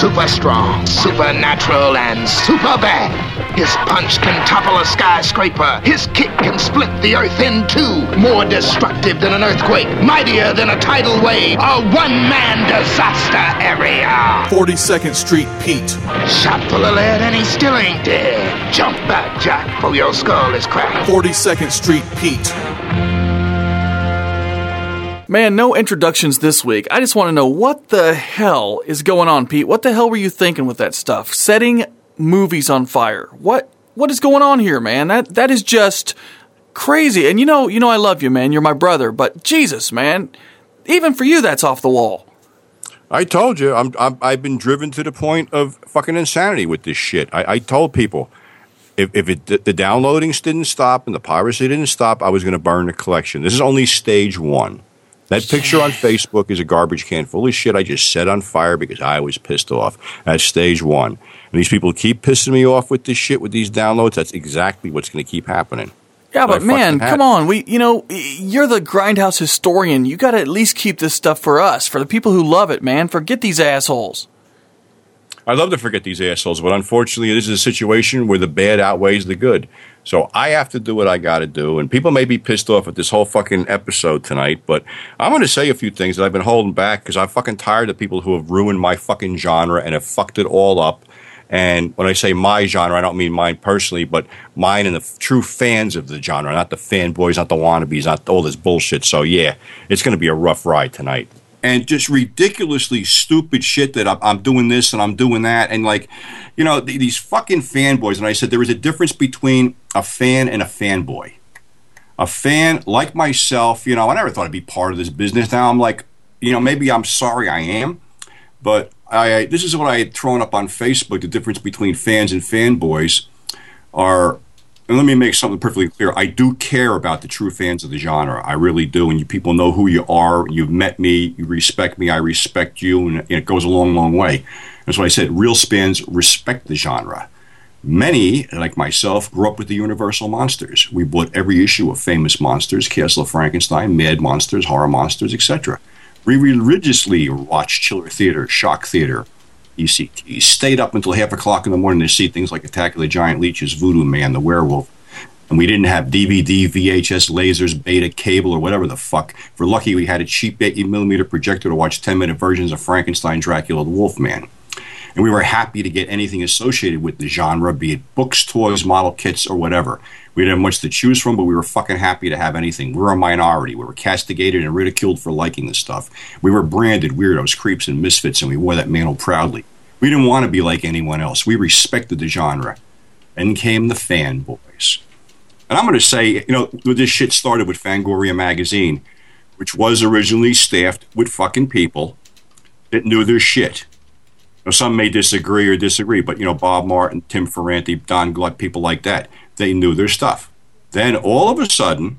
super strong, supernatural, and super bad. His punch can topple a skyscraper. His kick can split the earth in two. More destructive than an earthquake, mightier than a tidal wave, a one-man disaster area. 42nd Street Pete. Shot full of lead and he still ain't dead. Jump back, Jack, for your skull is cracked. 42nd Street Pete. Man, no introductions this week. I just want to know what the hell is going on, Pete. What the hell were you thinking with that stuff? Setting movies on fire. What is going on here, man? That is just crazy. And you know I love you, man. You're my brother, but Jesus, man. Even for you, that's off the wall. I told you, I've been driven to the point of fucking insanity with this shit. I told people, if the downloadings didn't stop and the piracy didn't stop, I was going to burn the collection. This is only stage one. That picture on Facebook is a garbage can full of shit I just set on fire because I was pissed off. That's stage one. And these people keep pissing me off with this shit, with these downloads. That's exactly what's going to keep happening. Yeah, but man, come on. You're the Grindhouse historian. You got to at least keep this stuff for us, for the people who love it, man. Forget these assholes. I love to forget these assholes, but unfortunately, this is a situation where the bad outweighs the good. So I have to do what I got to do. And people may be pissed off at this whole fucking episode tonight, but I'm going to say a few things that I've been holding back because I'm fucking tired of people who have ruined my fucking genre and have fucked it all up. And when I say my genre, I don't mean mine personally, but mine and the true fans of the genre, not the fanboys, not the wannabes, not all this bullshit. So yeah, it's going to be a rough ride tonight. And just ridiculously stupid shit that I'm doing this and I'm doing that. And these fucking fanboys. And I said there is a difference between a fan and a fanboy. A fan like myself, I never thought I'd be part of this business. Now I'm like, maybe I'm sorry I am. But this is what I had thrown up on Facebook. The difference between fans and fanboys are, and let me make something perfectly clear. I do care about the true fans of the genre. I really do. And you people know who you are. You've met me. You respect me. I respect you. And it goes a long, long way. That's why I said real fans respect the genre. Many, like myself, grew up with the Universal Monsters. We bought every issue of Famous Monsters, Castle of Frankenstein, Mad Monsters, Horror Monsters, etc. We religiously watched Chiller Theater, Shock Theater, ECT. Stayed up until 5:00 in the morning to see things like Attack of the Giant Leeches, Voodoo Man, The Werewolf. And we didn't have DVD, VHS, lasers, beta, cable, or whatever the fuck. If we're lucky, we had a cheap 80mm projector to watch 10-minute versions of Frankenstein, Dracula, The Wolfman. And we were happy to get anything associated with the genre, be it books, toys, model kits, or whatever. We didn't have much to choose from, but we were fucking happy to have anything. We were a minority. We were castigated and ridiculed for liking this stuff. We were branded weirdos, creeps, and misfits, and we wore that mantle proudly. We didn't want to be like anyone else. We respected the genre. And came the fanboys. And I'm going to say, this shit started with Fangoria magazine, which was originally staffed with fucking people that knew their shit. Now, some may disagree, but, Bob Martin, Tim Ferranti, Don Gluck, people like that, they knew their stuff. Then, all of a sudden,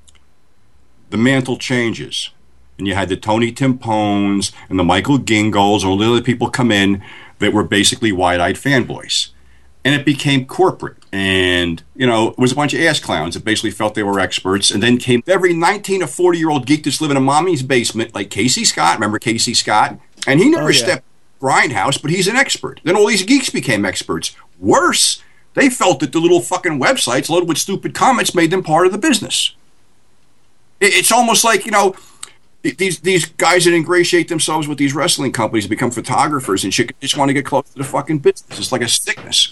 the mantle changes. And you had the Tony Timpones and the Michael Gingols, all the other people come in that were basically wide-eyed fanboys. And it became corporate. And, it was a bunch of ass clowns that basically felt they were experts. And then came every 19 or 40-year-old geek that's living in mommy's basement, like Casey Scott. Remember Casey Scott? And he never stepped Grindhouse, but he's an expert. Then all these geeks became experts. Worse, they felt that the little fucking websites loaded with stupid comments made them part of the business. It's almost like, these guys that ingratiate themselves with these wrestling companies become photographers and shit, just want to get close to the fucking business. It's like a sickness,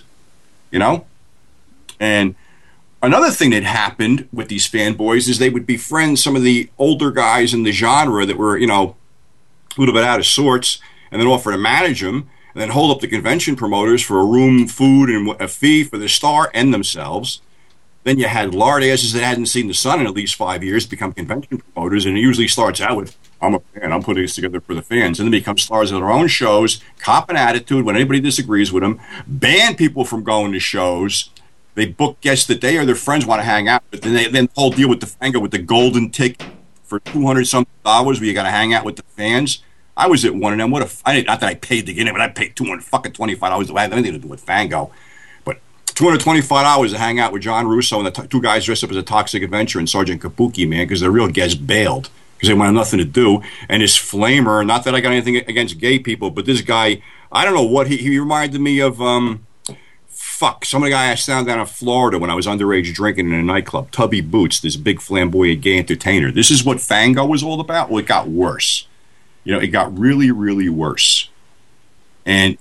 And another thing that happened with these fanboys is they would befriend some of the older guys in the genre that were, a little bit out of sorts, and then offer to manage them, and then hold up the convention promoters for a room, food, and a fee for the star and themselves. Then you had lard asses that hadn't seen the sun in at least 5 years become convention promoters, and it usually starts out with, I'm a fan, I'm putting this together for the fans, and then become stars of their own shows, cop an attitude when anybody disagrees with them, ban people from going to shows. They book guests that they or their friends want to hang out with, then the whole deal with the Fango with the golden ticket for $200-something where you got to hang out with the fans. I was at one of them. Not that I paid to get in, but I paid $225 to have anything to do with Fango. But $225 to hang out with John Russo and the two guys dressed up as a Toxic Avenger and Sergeant Kabuki, man, because the real guests bailed because they wanted nothing to do. And this flamer, not that I got anything against gay people, but this guy, I don't know what he reminded me of. Some of the guy I found down in Florida when I was underage drinking in a nightclub. Tubby Boots, this big flamboyant gay entertainer. This is what Fango was all about. Well, it got worse. It got really, really worse. And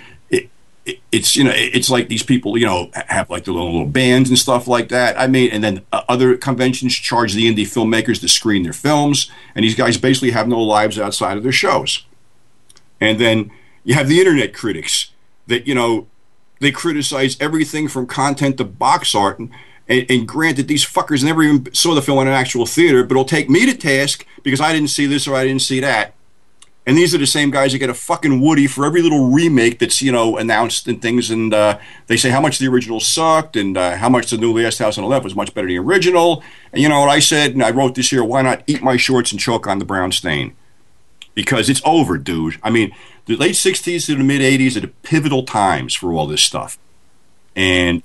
it's like these people, have like the little bands and stuff like that. I mean, and then other conventions charge the indie filmmakers to screen their films, and these guys basically have no lives outside of their shows. And then you have the internet critics that, they criticize everything from content to box art. And granted, these fuckers never even saw the film in an actual theater, but it'll take me to task because I didn't see this or I didn't see that. And these are the same guys that get a fucking Woody for every little remake that's, announced and things. And they say how much the original sucked and how much the new Last House on the Left was much better than the original. And you know what I said? And I wrote this here, why not eat my shorts and choke on the brown stain? Because it's over, dude. I mean, the late 60s to the mid 80s are the pivotal times for all this stuff. And,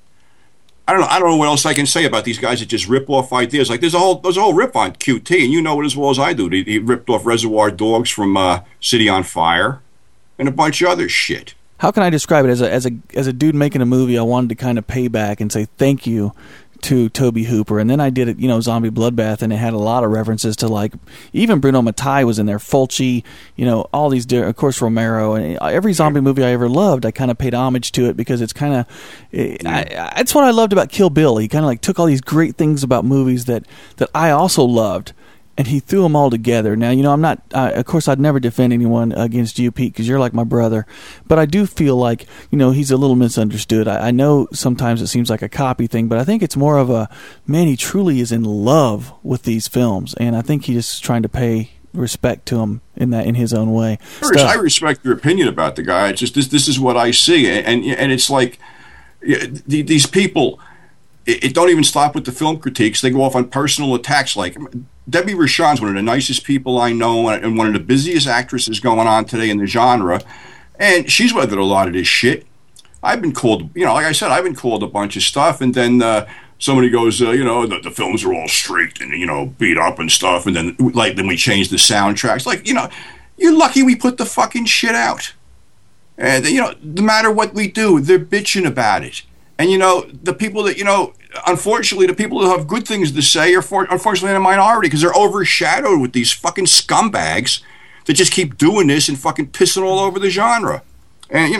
I don't know what else I can say about these guys that just rip off ideas. Like there's a whole rip on QT, and you know it as well as I do. He ripped off Reservoir Dogs from City on Fire, and a bunch of other shit. How can I describe it as a dude making a movie? I wanted to kind of pay back and say thank you to Tobe Hooper, and then I did it, Zombie Bloodbath, and it had a lot of references to like even Bruno Mattei was in there, Fulci, all these, of course Romero, and every zombie movie I ever loved, I kind of paid homage to it because it's kind of, that's what I loved about Kill Bill. He kind of like took all these great things about movies that I also loved, and he threw them all together. Now, I'm not, of course, I'd never defend anyone against you, Pete, because you're like my brother. But I do feel like, he's a little misunderstood. I know sometimes it seems like a copy thing, but I think it's more of a, man, he truly is in love with these films. And I think he's just trying to pay respect to him in his own way. I respect your opinion about the guy. It's just, this is what I see. And it's like, these people, it don't even stop with the film critiques. They go off on personal attacks. Like Debbie Rochon's one of the nicest people I know and one of the busiest actresses going on today in the genre. And she's weathered a lot of this shit. I've been called, like I said, I've been called a bunch of stuff. And then somebody goes, the films are all straight and, beat up and stuff. And then we change the soundtracks. Like, you're lucky we put the fucking shit out. And, no matter what we do, they're bitching about it. And, the people that, unfortunately, the people that have good things to say are unfortunately in a minority because they're overshadowed with these fucking scumbags that just keep doing this and fucking pissing all over the genre. And,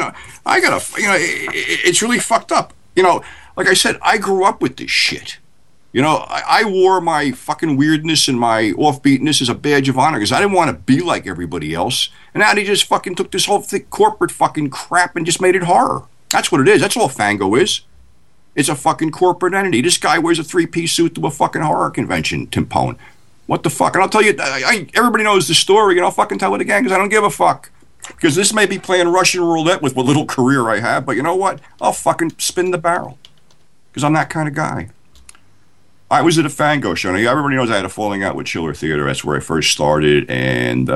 it's really fucked up. Like I said, I grew up with this shit. I wore my fucking weirdness and my offbeatness as a badge of honor because I didn't want to be like everybody else. And now they just fucking took this whole thick corporate fucking crap and just made it horror. That's what it is. That's all Fango is. It's a fucking corporate entity. This guy wears a 3-piece suit to a fucking horror convention, Tim Pone. What the fuck? And I'll tell you, everybody knows the story, and I'll fucking tell it again because I don't give a fuck. Because this may be playing Russian roulette with what little career I have, but you know what? I'll fucking spin the barrel. Because I'm that kind of guy. I was at a Fango show. Now, everybody knows I had a falling out with Chiller Theater. That's where I first started, and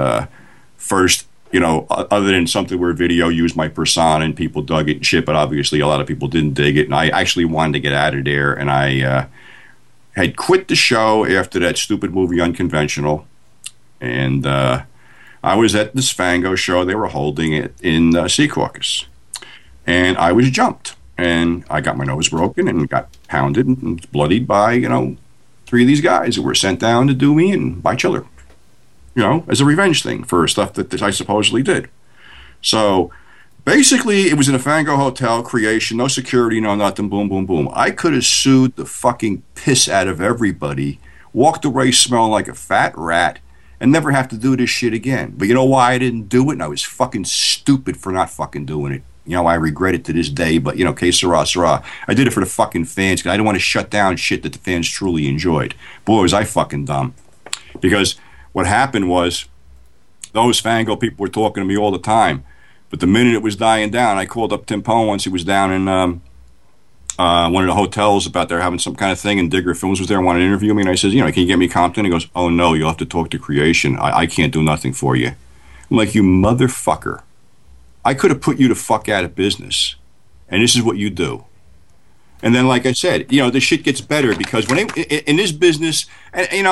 other than something where video used my persona and people dug it and shit, but obviously a lot of people didn't dig it. And I actually wanted to get out of there. And I had quit the show after that stupid movie Unconventional. And I was at this Fango show. They were holding it in Secaucus. And I was jumped. And I got my nose broken and got pounded and bloodied by, 3 of these guys that were sent down to do me in by Chiller. As a revenge thing for stuff that I supposedly did. So, basically, it was in a Fango hotel, creation, no security, no nothing, boom, boom, boom. I could have sued the fucking piss out of everybody, walked away smelling like a fat rat, and never have to do this shit again. But you know why I didn't do it? And I was fucking stupid for not fucking doing it. I regret it to this day, but, que sera, sera. I did it for the fucking fans, because I didn't want to shut down shit that the fans truly enjoyed. Boy, was I fucking dumb. Because what happened was, those Fango people were talking to me all the time, but the minute it was dying down, I called up Tim Pone once he was down in one of the hotels about there having some kind of thing, and Digger Films was there and wanted to interview me, and I said, can you get me Compton? He goes, oh no, you'll have to talk to Creation. I can't do nothing for you. I'm like, you motherfucker. I could have put you the fuck out of business, and this is what you do. And then, like I said, this shit gets better because when in this business, and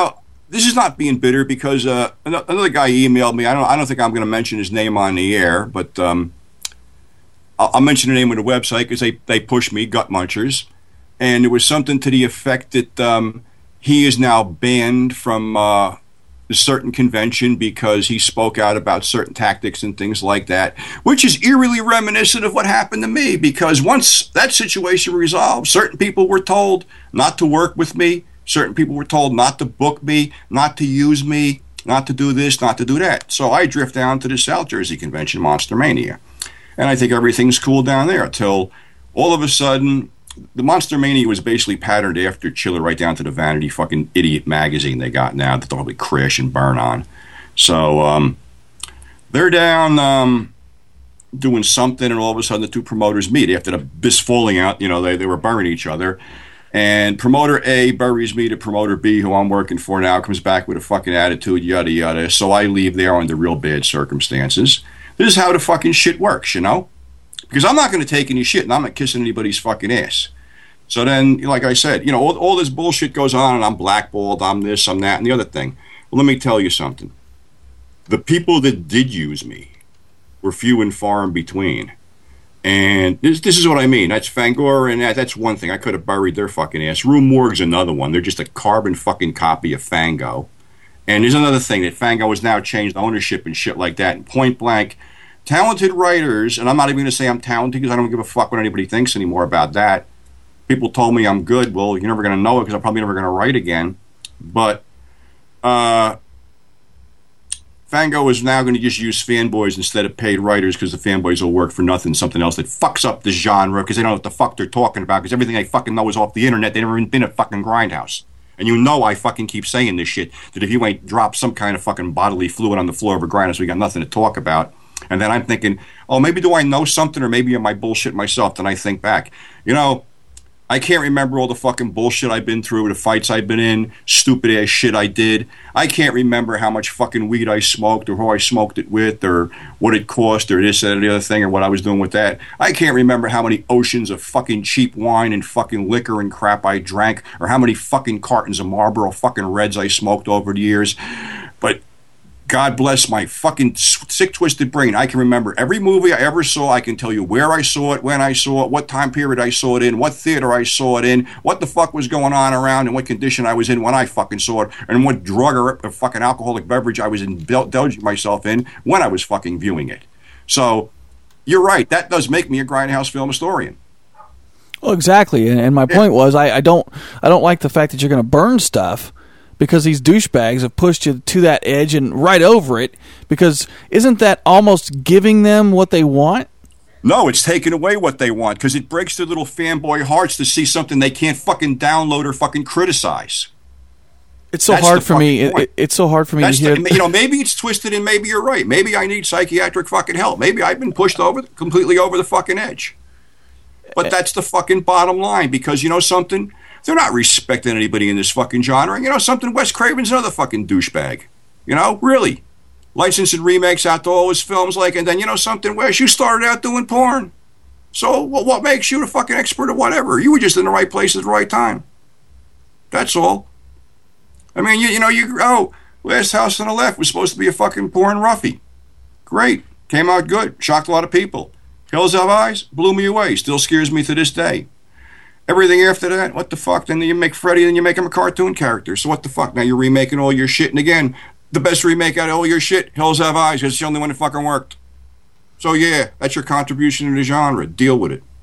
this is not being bitter because another guy emailed me. I don't think I'm going to mention his name on the air, but I'll mention the name of the website because they pushed me, Gut Munchers, and there was something to the effect that he is now banned from a certain convention because he spoke out about certain tactics and things like that, which is eerily reminiscent of what happened to me, because once that situation resolved, certain people were told not to work with me, certain people were told not to book me, not to use me, not to do this, not to do that. So I drift down to the South Jersey convention, Monster Mania, and I think everything's cool down there until all of a sudden the Monster Mania was basically patterned after Chiller, right down to the vanity fucking idiot magazine they got now that they'll probably crash and burn on. So they're down doing something, and all of a sudden the two promoters meet after the bis falling out. You know, they were burying each other. And promoter A buries me to promoter B, who I'm working for now, comes back with a fucking attitude, yada, yada. So I leave there under real bad circumstances. This is how the fucking shit works, you know? Because I'm not going to take any shit, and I'm not kissing anybody's fucking ass. So then, like I said, you know, all this bullshit goes on, and I'm blackballed, I'm this, I'm that, and the other thing. Well, let me tell you something. The people that did use me were few and far in between. And this is what I mean. That's Fangoria, and that's one thing. I could have buried their fucking ass. Rue Morgue's another one. They're just a carbon fucking copy of Fango. And there's another thing, that Fango has now changed ownership and shit like that. And point blank, talented writers, and I'm not even going to say I'm talented because I don't give a fuck what anybody thinks anymore about that. People told me I'm good. Well, you're never going to know it because I'm probably never going to write again. But Fango is now going to just use fanboys instead of paid writers because the fanboys will work for nothing, something else that fucks up the genre because they don't know what the fuck they're talking about because everything they fucking know is off the internet. They've never even been at fucking Grindhouse. And you know I fucking keep saying this shit, that if you ain't dropped some kind of fucking bodily fluid on the floor of a Grindhouse, we got nothing to talk about. And then I'm thinking, oh, maybe do I know something, or maybe am I bullshit myself? Then I think back. You know, I can't remember all the fucking bullshit I've been through, the fights I've been in, stupid ass shit I did. I can't remember how much fucking weed I smoked, or who I smoked it with, or what it cost, or this, that, or the other thing, or what I was doing with that. I can't remember how many oceans of fucking cheap wine and fucking liquor and crap I drank, or how many fucking cartons of Marlboro fucking Reds I smoked over the years. But God bless my fucking sick, twisted brain. I can remember every movie I ever saw. I can tell you where I saw it, when I saw it, what time period I saw it in, what theater I saw it in, what the fuck was going on around, and what condition I was in when I fucking saw it, and what drug or fucking alcoholic beverage I was indulging myself in when I was fucking viewing it. So, you're right. That does make me a Grindhouse film historian. Well, exactly. And my point was, I don't like the fact that you're going to burn stuff, because these douchebags have pushed you to that edge and right over it, because isn't that almost giving them what they want? No, it's taking away what they want, because it breaks their little fanboy hearts to see something they can't fucking download or fucking criticize. It's so hard for me. It's so hard for me to hear. You know, maybe it's twisted and maybe you're right. Maybe I need psychiatric fucking help. Maybe I've been pushed completely over the fucking edge. But that's the fucking bottom line, because you know something? They're not respecting anybody in this fucking genre. You know something? Wes Craven's another fucking douchebag. You know, really. Licensing remakes out to all his films, like, and then you know something, Wes, you started out doing porn. So what makes you the fucking expert or whatever? You were just in the right place at the right time. That's all. I mean, Last House on the Left was supposed to be a fucking porn roughie. Great. Came out good. Shocked a lot of people. Hills Have Eyes blew me away. Still scares me to this day. Everything after that, what the fuck? Then you make Freddy, then you make him a cartoon character. So what the fuck? Now you're remaking all your shit. And again, the best remake out of all your shit, Hills Have Eyes. It's the only one that fucking worked. So yeah, that's your contribution to the genre. Deal with it.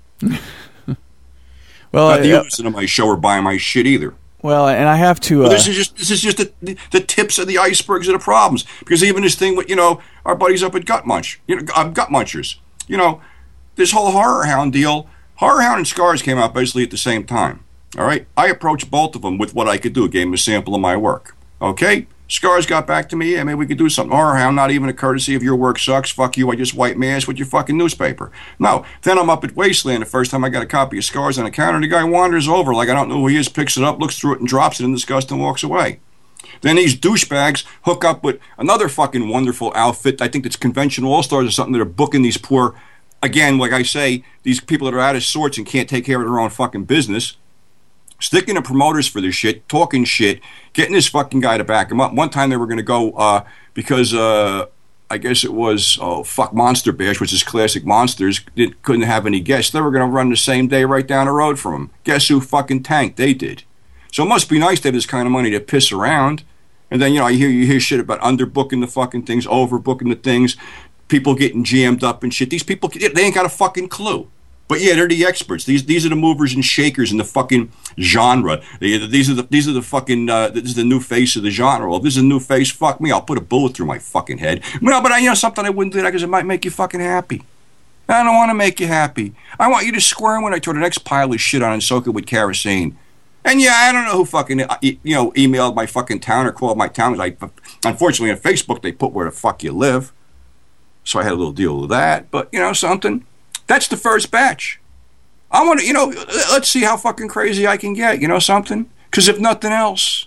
Well, not that you listen to my show or buy my shit either. Well, and I have to. This is just the tips of the icebergs of the problems. Because even this thing with our buddies up at Gut Munch, Gut Munchers, this whole Horror Hound deal. Horror Hound and Scars came out basically at the same time. All right, I approached both of them with what I could do. Gave them a sample of my work. Okay, Scars got back to me. Yeah, maybe we could do something. Horror Hound, not even a courtesy of your work sucks. Fuck you. I just wipe my ass with your fucking newspaper. No. Then I'm up at Wasteland the first time I got a copy of Scars on the counter. The guy wanders over like I don't know who he is, picks it up, looks through it, and drops it in disgust and walks away. Then these douchebags hook up with another fucking wonderful outfit. I think it's Convention All-Stars or something that are booking these poor. Again, like I say, these people that are out of sorts and can't take care of their own fucking business. sticking to promoters for this shit, talking shit, getting this fucking guy to back him up. One time they were going to go because I guess it was Monster Bash, which is classic Monsters, couldn't have any guests. They were going to run the same day right down the road from him. Guess who fucking tanked? They did. So it must be nice to have this kind of money to piss around. And then, you hear shit about underbooking the fucking things, overbooking the things, people getting jammed up and shit. These people, they ain't got a fucking clue. But yeah, they're the experts. These are the movers and shakers in the fucking genre. These are the fucking this is the new face of the genre. Well, if this is a new face, fuck me, I'll put a bullet through my fucking head. No, but something I wouldn't do that because it might make you fucking happy. I don't want to make you happy. I want you to squirm when I throw the next pile of shit on and soak it with kerosene. And yeah, I don't know who fucking emailed my fucking town or called my town. Unfortunately, on Facebook they put where the fuck you live, so I had a little deal with that. But something. That's the first batch. I want to, let's see how fucking crazy I can get. Something. Because if nothing else,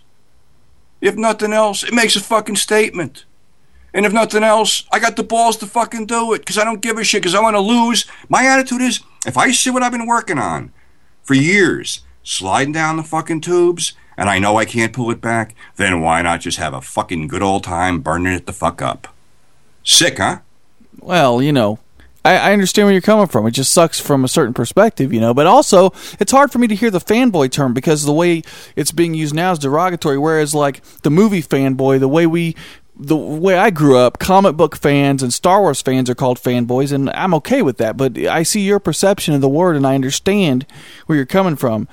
it makes a fucking statement. And if nothing else, I got the balls to fucking do it. Because I don't give a shit. Because I want to lose. My attitude is, if I see what I've been working on for years, sliding down the fucking tubes, and I know I can't pull it back, then why not just have a fucking good old time burning it the fuck up? Sick, huh? Well, I understand where you're coming from. It just sucks from a certain perspective, but also it's hard for me to hear the fanboy term because the way it's being used now is derogatory, whereas like the movie fanboy, the way I grew up, comic book fans and Star Wars fans are called fanboys, and I'm okay with that. But I see your perception of the word, and I understand where you're coming from.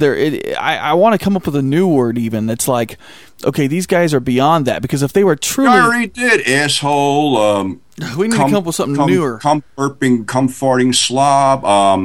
I want to come up with a new word even that's like, okay, these guys are beyond that, because if they were truly... I already did, asshole. We need to come up with something newer. Come burping, come farting slob.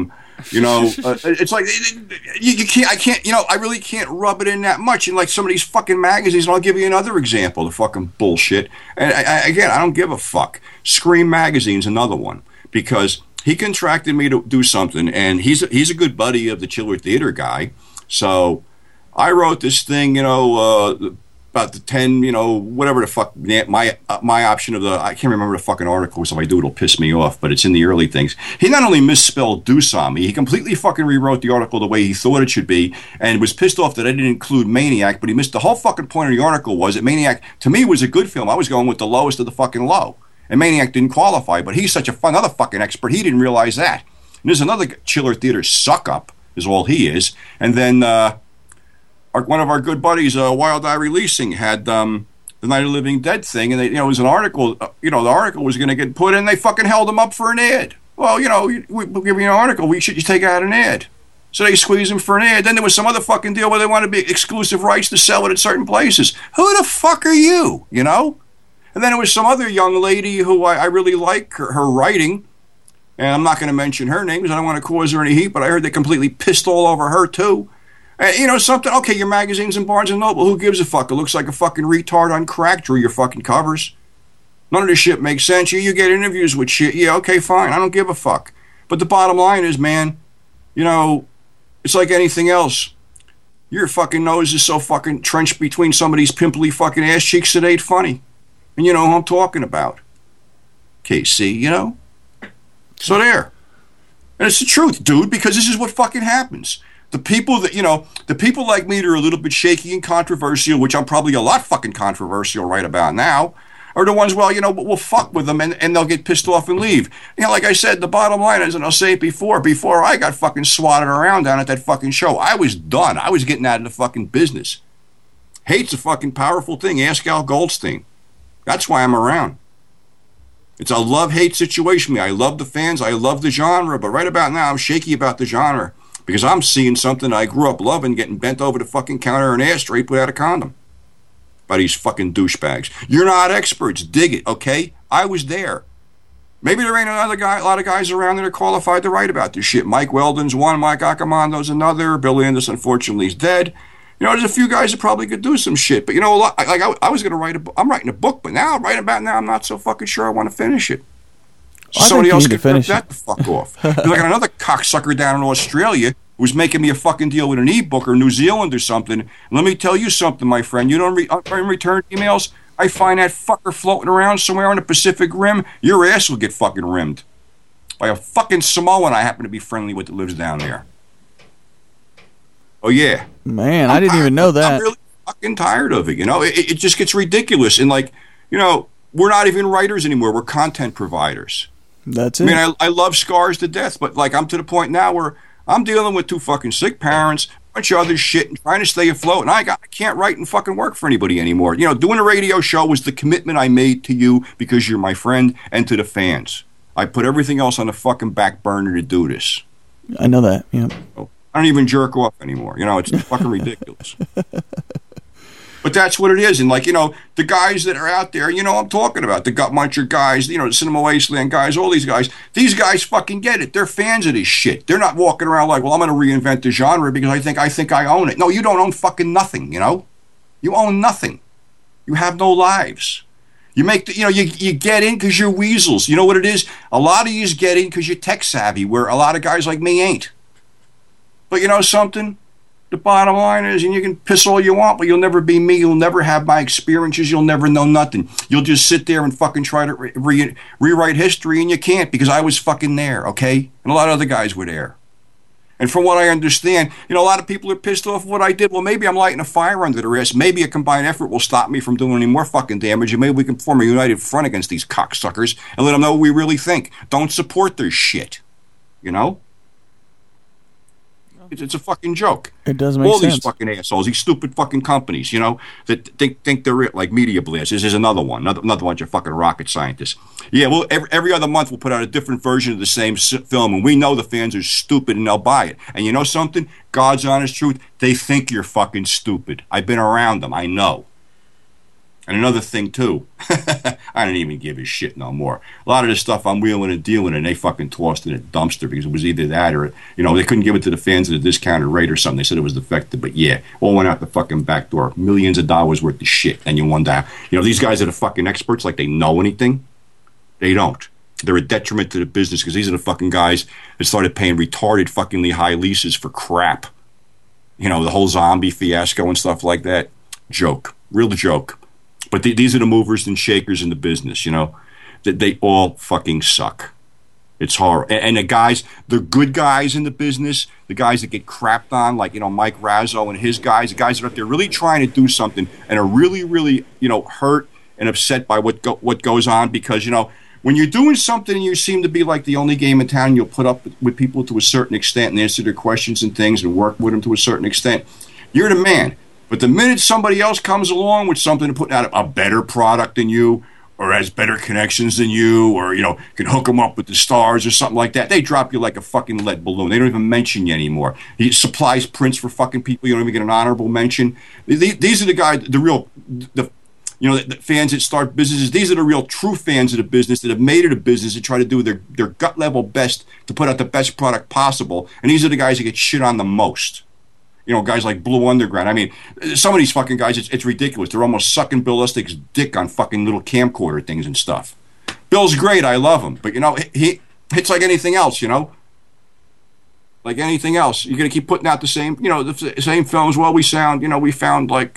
It's like you can't. I can't. I really can't rub it in that much. And like some of these fucking magazines, and I'll give you another example. The fucking bullshit. And I don't give a fuck. Scream Magazine's another one, because he contracted me to do something, and he's a good buddy of the Chiller Theater guy. So I wrote this thing, about the 10, whatever the fuck, my option of the, I can't remember the fucking article, so if I do, it'll piss me off, but it's in the early things. He not only misspelled Deuce on me, he completely fucking rewrote the article the way he thought it should be, and was pissed off that I didn't include Maniac, but he missed the whole fucking point of the article was that Maniac, to me, was a good film. I was going with the lowest of the fucking low, and Maniac didn't qualify, but he's such another fucking expert, he didn't realize that. And there's another Chiller Theater suck-up, is all he is, and then, one of our good buddies, Wild Eye Releasing, had the Night of the Living Dead thing, and it was an article. The article was going to get put in. They fucking held him up for an ad. Well, we give you an article. We should take out an ad. So they squeezed him for an ad. Then there was some other fucking deal where they wanted to be exclusive rights to sell it at certain places. Who the fuck are you? And then there was some other young lady who I really like her writing, and I'm not going to mention her name because I don't want to cause her any heat. But I heard they completely pissed all over her too. Something, okay, your magazine's in Barnes & Noble. Who gives a fuck? It looks like a fucking retard on crack drew your fucking covers. None of this shit makes sense. You get interviews with shit. Yeah, okay, fine. I don't give a fuck. But the bottom line is, man, it's like anything else. Your fucking nose is so fucking trenched between some of these pimply fucking ass cheeks that ain't funny. And you know who I'm talking about. KC, So there. And it's the truth, dude, because this is what fucking happens. The people that, the people like me that are a little bit shaky and controversial, which I'm probably a lot fucking controversial right about now, are the ones, we'll fuck with them and they'll get pissed off and leave. Like I said, the bottom line is, and I'll say it before I got fucking swatted around down at that fucking show, I was done. I was getting out of the fucking business. Hate's a fucking powerful thing. Ask Al Goldstein. That's why I'm around. It's a love-hate situation. I love the fans. I love the genre. But right about now, I'm shaky about the genre. Because I'm seeing something I grew up loving getting bent over the fucking counter and ass raped without a condom. By these fucking douchebags. You're not experts. Dig it, okay? I was there. Maybe there ain't a lot of guys around that are qualified to write about this shit. Mike Weldon's one, Mike Accomondo's another, Billy Anderson, unfortunately, is dead. There's a few guys that probably could do some shit. But, I was going to write I'm writing a book, but now, right about now, I'm not so fucking sure I want to finish it. Somebody else can finish that the fuck off. There's like another cocksucker down in Australia who's making me a fucking deal with an e-book or New Zealand or something. And let me tell you something, my friend. You don't return emails. I find that fucker floating around somewhere on the Pacific Rim. Your ass will get fucking rimmed by a fucking Samoan I happen to be friendly with that lives down there. Oh, yeah. Man, I didn't even know that. I'm really fucking tired of it, you know? It just gets ridiculous. And, like, you know, we're not even writers anymore. We're content providers. That's it. I mean, I love Scars to death, but, like, I'm to the point now where I'm dealing with 2 fucking sick parents, a bunch of other shit, and trying to stay afloat. And I can't write and fucking work for anybody anymore. You know, doing a radio show was the commitment I made to you because you're my friend and to the fans. I put everything else on the fucking back burner to do this. I know that, yeah. So I don't even jerk off anymore. You know, it's fucking ridiculous. But that's what it is. And, like, you know, the guys that are out there, you know, I'm talking about the Gut Muncher guys, you know, the Cinema Wasteland guys, all these guys fucking get it. They're fans of this shit. They're not walking around like, well, I'm going to reinvent the genre because I think I own it. No, you don't own fucking nothing, you know? You own nothing. You have no lives. You make the, you know, you get in because you're weasels. You know what it is? A lot of you get in because you're tech savvy, where a lot of guys like me ain't. But you know something? The bottom line is, and you can piss all you want, but you'll never be me. You'll never have my experiences. You'll never know nothing. You'll just sit there and fucking try to rewrite history, and you can't because I was fucking there, okay? And a lot of other guys were there. And from what I understand, you know, a lot of people are pissed off what I did. Well, maybe I'm lighting a fire under their ass. Maybe a combined effort will stop me from doing any more fucking damage, and maybe we can form a united front against these cocksuckers and let them know what we really think. Don't support their shit, you know? It's a fucking joke. It does make sense. All these fucking assholes, these stupid fucking companies, you know, that think they're like Media Blast. This is another one, another bunch of fucking rocket scientists. Yeah, well, every other month we'll put out a different version of the same film, and we know the fans are stupid and they'll buy it. And you know something? God's honest truth, they think you're fucking stupid. I've been around them. I know. And another thing, too, I don't even give a shit no more. A lot of this stuff I'm wheeling and dealing, and they fucking tossed it in a dumpster because it was either that or, you know, they couldn't give it to the fans at a discounted rate or something. They said it was defective. But, yeah, all went out the fucking back door. Millions of dollars worth of shit. And you wonder, you know, these guys are the fucking experts, like they know anything. They don't. They're a detriment to the business because these are the fucking guys that started paying retarded fuckingly high leases for crap. You know, the whole zombie fiasco and stuff like that. Joke. Real joke. But these are the movers and shakers in the business, you know. They all fucking suck. It's horrible. And the good guys in the business, the guys that get crapped on, like, you know, Mike Razzo and his guys, the guys that are up there really trying to do something and are really, really, you know, hurt and upset by what goes on because, you know, when you're doing something and you seem to be like the only game in town, you'll put up with people to a certain extent and answer their questions and things and work with them to a certain extent. You're the man. But the minute somebody else comes along with something and putting out a better product than you or has better connections than you or, you know, can hook them up with the stars or something like that, they drop you like a fucking lead balloon. They don't even mention you anymore. He supplies prints for fucking people. You don't even get an honorable mention. These are the guys, the fans that start businesses. These are the real true fans of the business that have made it a business and try to do their gut level best to put out the best product possible. And these are the guys that get shit on the most. You know, guys like Blue Underground. I mean, some of these fucking guys, it's ridiculous. They're almost sucking Bill Lustig's dick on fucking little camcorder things and stuff. Bill's great. I love him. But, you know, it's like anything else, you know? Like anything else. You're going to keep putting out the same, you know, the same films. Well, we found like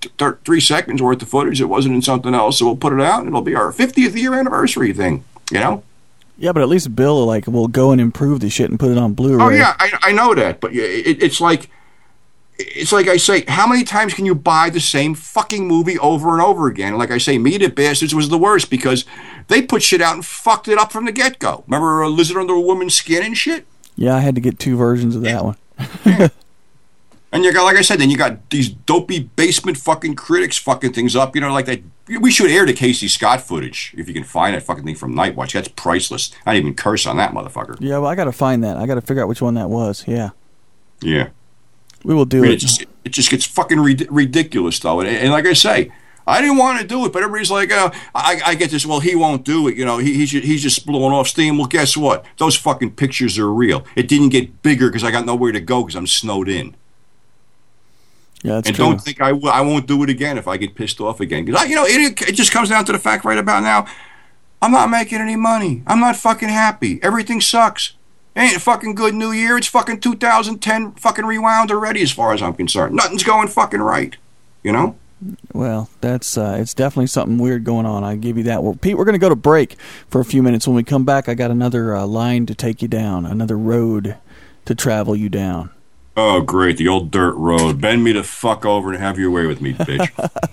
3 seconds worth of footage. It wasn't in something else, so we'll put it out, and it'll be our 50th year anniversary thing, you know? Yeah, but at least Bill, like, will go and improve the shit and put it on Blu-ray. Oh, yeah, I know that. But it's like... It's like I say, how many times can you buy the same fucking movie over and over again? And like I say, Media Bastards was the worst because they put shit out and fucked it up from the get-go. Remember a lizard under a woman's skin and shit? Yeah, I had to get 2 versions of that one. Yeah. And you got, like I said, then you got these dopey basement fucking critics fucking things up, you know, like that. We should air the Casey Scott footage if you can find that fucking thing from Nightwatch. That's priceless. I didn't even curse on that motherfucker. Yeah, well, I got to find that. I got to figure out which one that was. Yeah. Yeah. We will do it. It just gets fucking ridiculous, though. And like I say, I didn't want to do it, but everybody's like, I get this, well, he won't do it. You know, he's just blowing off steam. Well, guess what? Those fucking pictures are real. It didn't get bigger because I got nowhere to go because I'm snowed in. Yeah, that's and true. Don't think I won't do it again if I get pissed off again. Because, it just comes down to the fact right about now, I'm not making any money. I'm not fucking happy. Everything sucks. Ain't a fucking good new year. It's fucking 2010 fucking rewound already as far as I'm concerned. Nothing's going fucking right, you know? Well, that's it's definitely something weird going on. I give you that. Well, Pete, we're going to go to break for a few minutes. When we come back, I got another line to take you down, another road to travel you down. Oh, great. The old dirt road. Bend me the fuck over and have your way with me, bitch.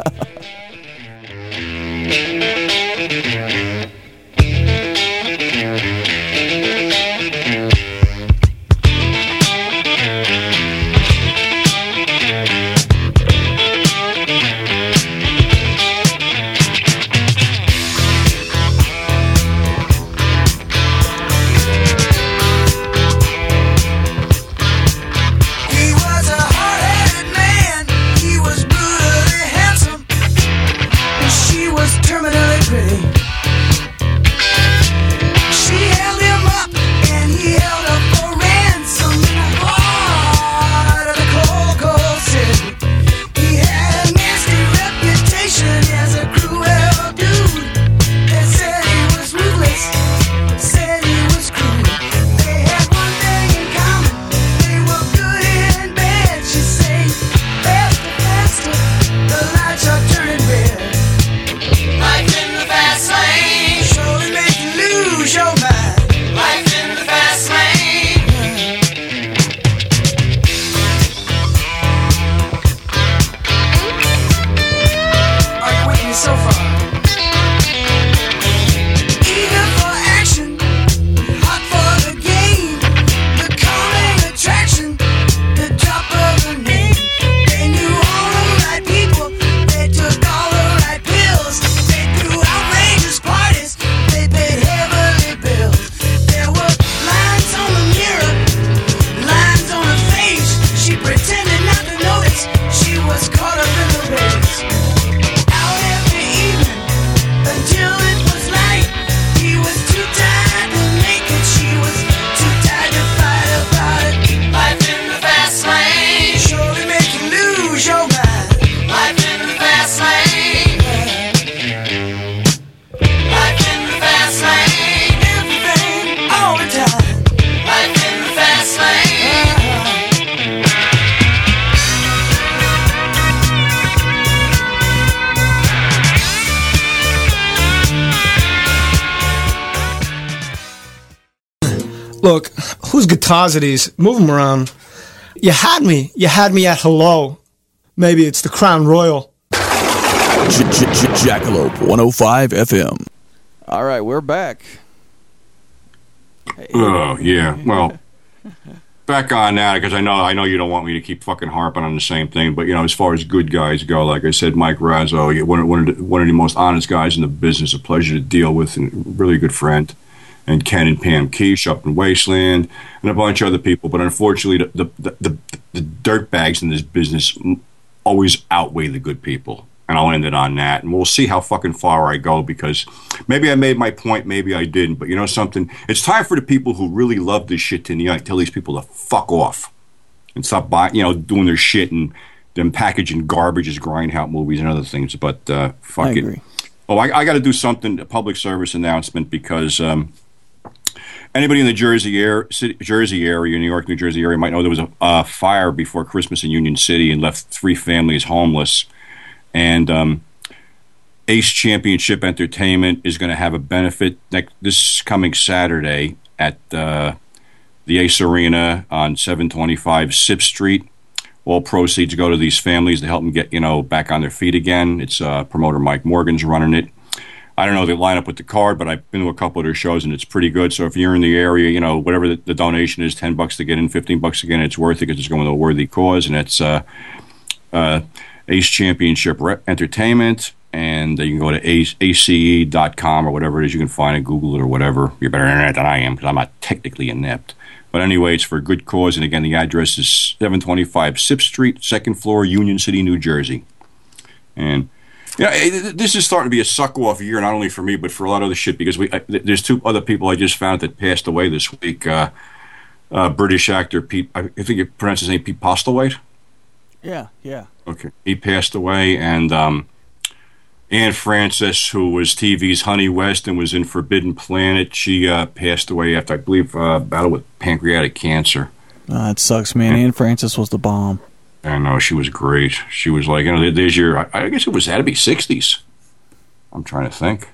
Look, whose guitars are these? Move them around. You had me. You had me at hello. Maybe it's the Crown Royal. Jackalope 105 FM. All right, we're back. Oh, yeah. Well, back on that, because I know you don't want me to keep fucking harping on the same thing, but, as far as good guys go, like I said, Mike Razzo, one of the most honest guys in the business, a pleasure to deal with, and really good friend. And Ken and Pam Quiche up in Wasteland, and a bunch of other people. But unfortunately, the dirtbags in this business always outweigh the good people. And I'll end it on that. And we'll see how fucking far I go, because maybe I made my point, maybe I didn't. But you know something? It's time for the people who really love this shit to tell these people to fuck off and stop buying, doing their shit and them packaging garbage as Grindhouse movies and other things. But fuck it. Agree. Oh, I got to do something, a public service announcement, because anybody in the Jersey area, New York, New Jersey area, might know there was a fire before Christmas in Union City and left 3 families homeless. And Ace Championship Entertainment is going to have a benefit this coming Saturday at the Ace Arena on 725 Sip Street. All proceeds go to these families to help them get, back on their feet again. It's promoter Mike Morgan's running it. I don't know the lineup with the card, but I've been to a couple of their shows, and it's pretty good. So if you're in the area, whatever the donation is, $10 to get in, $15 to get in, it's worth it because it's going to a worthy cause. And it's Ace Championship Entertainment, and you can go to ace.com or whatever it is. You can find it, Google it or whatever. You're better internet than I am because I'm not technically inept. But anyway, it's for a good cause. And again, the address is 725 Sip Street, 2nd floor, Union City, New Jersey. And this is starting to be a suck-off year, not only for me, but for a lot of other shit, because there's 2 other people I just found that passed away this week. British actor Pete, I think you pronounce his name Pete Postlethwaite? Yeah. Okay. He passed away, and Anne Francis, who was TV's Honey West and was in Forbidden Planet, she passed away after, I believe, battle with pancreatic cancer. It sucks, man. Anne Francis was the bomb. I know, she was great. She was like, there's your, I guess it had to be 60s. I'm trying to think.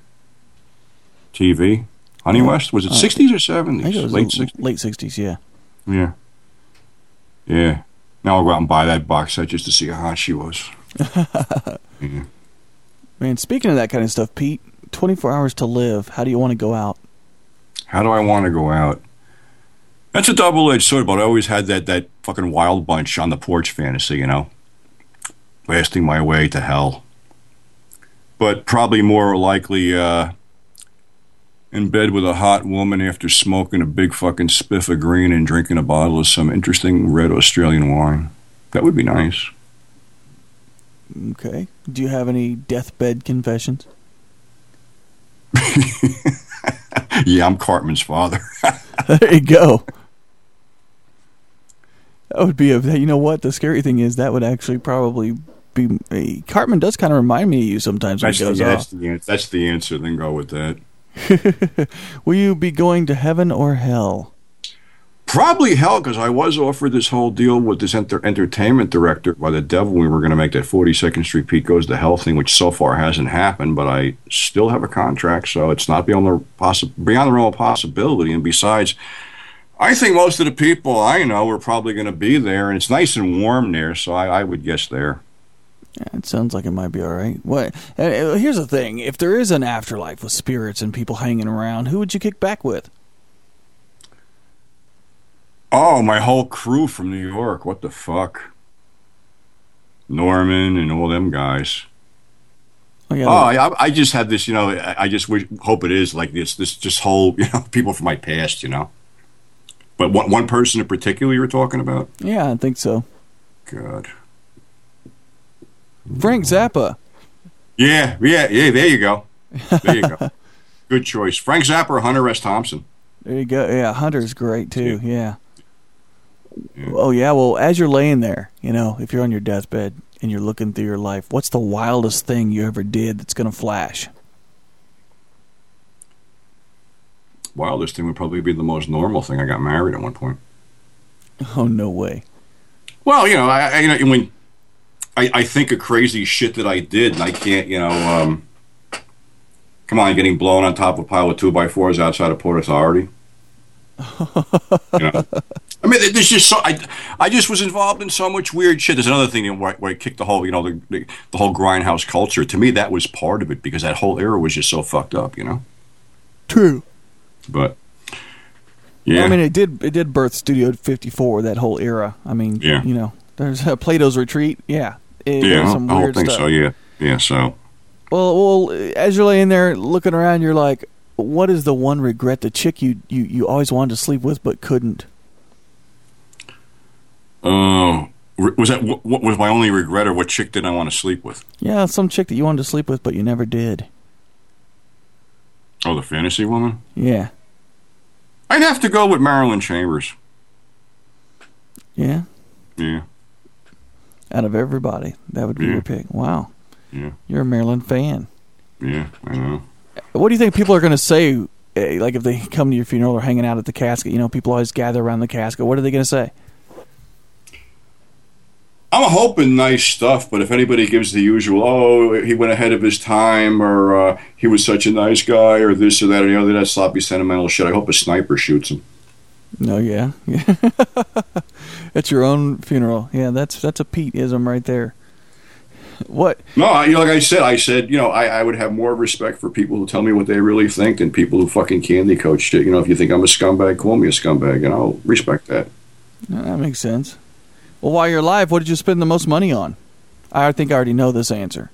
TV. Honey West, was it 60s or 70s? I think it was late 60s. Late 60s, yeah. Yeah. Now I'll go out and buy that box set just to see how hot she was. Yeah. Man, speaking of that kind of stuff, Pete, 24 hours to live. How do you want to go out? How do I want to go out? That's a double-edged sword, but I always had that fucking Wild Bunch on the porch fantasy, you know? Blasting my way to hell. But probably more likely in bed with a hot woman after smoking a big fucking spiff of green and drinking a bottle of some interesting red Australian wine. That would be nice. Okay. Do you have any deathbed confessions? Yeah, I'm Cartman's father. There you go. That would be you know what? The scary thing is that would actually probably be... Cartman does kind of remind me of you sometimes when he goes off. That's the answer. Then go with that. Will you be going to heaven or hell? Probably hell, because I was offered this whole deal with this entertainment director by the devil. We were going to make that 42nd Street Pete Goes to Hell thing, which so far hasn't happened, but I still have a contract, so it's not beyond the realm of possibility. And besides, I think most of the people I know are probably going to be there, and it's nice and warm there, so I would guess there. Yeah, it sounds like it might be all right. What? Here's the thing. If there is an afterlife with spirits and people hanging around, who would you kick back with? Oh, my whole crew from New York. What the fuck? Norman and all them guys. Oh, yeah, I just had this, you know, I just hope it is like this just whole, you know, people from my past, you know. But one person in particular you were talking about? Yeah, I think so. God. Frank Zappa. Yeah, there you go. There you go. Good choice. Frank Zappa or Hunter S. Thompson. There you go. Yeah, Hunter's great too. Yeah. Oh, yeah. Well, as you're laying there, you know, if you're on your deathbed and you're looking through your life, what's the wildest thing you ever did that's going to flash? Wildest thing would probably be the most normal thing. I got married at one point. Oh, no way. Well, you know, I think of crazy shit that I did, and I can't, you know, come on, getting blown on top of a pile of 2x4s outside of Port Authority. You know? I mean, there's just so I just was involved in so much weird shit. There's another thing where I kicked the whole, you know, the whole grindhouse culture. To me, that was part of it because that whole era was just so fucked up, you know. True. But yeah, I mean, it did birth Studio 54. That whole era. I mean, yeah. You know, there's Plato's Retreat. Yeah. Yeah, some I weird don't think stuff. so. Yeah. So. Well, as you're laying there looking around, you're like, what is the one regret, the chick you always wanted to sleep with but couldn't? Was that what was my only regret, or what chick did I want to sleep with? Yeah, some chick that you wanted to sleep with but you never did. Oh, the fantasy woman? Yeah. I'd have to go with Marilyn Chambers. Yeah? Yeah. Out of everybody, that would be your pick. Wow. Yeah. You're a Marilyn fan. Yeah, I know. What do you think people are going to say, like if they come to your funeral or hanging out at the casket? You know, people always gather around the casket. What are they going to say? I'm hoping nice stuff, but if anybody gives the usual, oh, he went ahead of his time, or he was such a nice guy, or this or that, or the other, that sloppy sentimental shit, I hope a sniper shoots him. No, yeah. It's your own funeral. Yeah, that's a Pete-ism right there. What? No, you know, like I said, you know, I would have more respect for people who tell me what they really think than people who fucking candy coach shit. You know, if you think I'm a scumbag, call me a scumbag, and I'll respect that. That makes sense. Well, while you're alive, what did you spend the most money on? I think I already know this answer.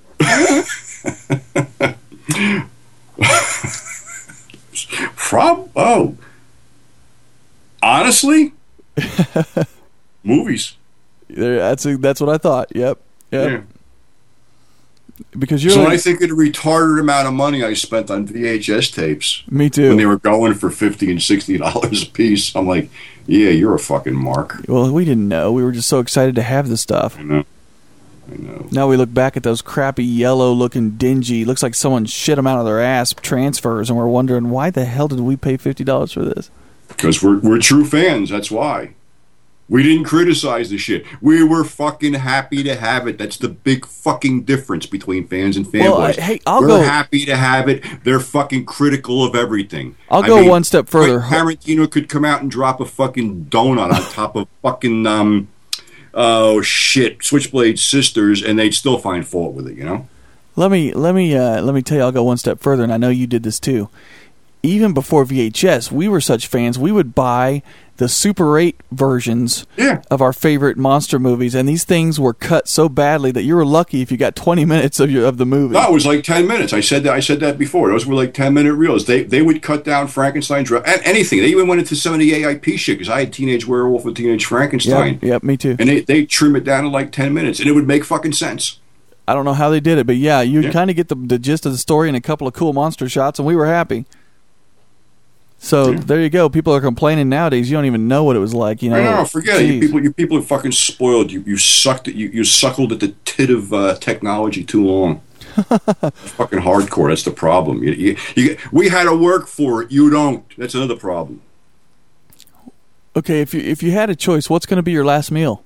Honestly, movies. That's what I thought. Yep. Yeah. Because you're. So when I think of the retarded amount of money I spent on VHS tapes, me too, when they were going for $50 and $60 a piece, I'm like, yeah, you're a fucking mark. Well, we didn't know. We were just so excited to have the stuff. I know. Now we look back at those crappy, yellow-looking, dingy, looks like someone shit them out of their ass transfers, and we're wondering, why the hell did we pay $50 for this? Because we're true fans, that's why. We didn't criticize the shit. We were fucking happy to have it. That's the big fucking difference between fans and fanboys. Well, we're happy to have it. They're fucking critical of everything. I mean, one step further. Tarantino could come out and drop a fucking donut on top of fucking oh shit, Switchblade Sisters, and they'd still find fault with it, you know? Let me tell you, I'll go one step further, and I know you did this too. Even before VHS, we were such fans, we would buy the Super 8 versions of our favorite monster movies, and these things were cut so badly that you were lucky if you got 20 minutes of the movie. No, it was like 10 minutes. I said that before. Those were like 10-minute reels. They would cut down Frankenstein's and anything. They even went into some of the AIP shit, because I had Teenage Werewolf and Teenage Frankenstein. Yep, me too. And they trim it down to like 10 minutes, and it would make fucking sense. I don't know how they did it, but yeah, you'd kind of get the gist of the story and a couple of cool monster shots, and we were happy. So there you go. People are complaining nowadays. You don't even know what it was like. You know, no, forget it. You people are fucking spoiled. You sucked it. You suckled at the tit of technology too long. Fucking hardcore. That's the problem. We had to work for it. You don't. That's another problem. Okay, if you had a choice, what's going to be your last meal?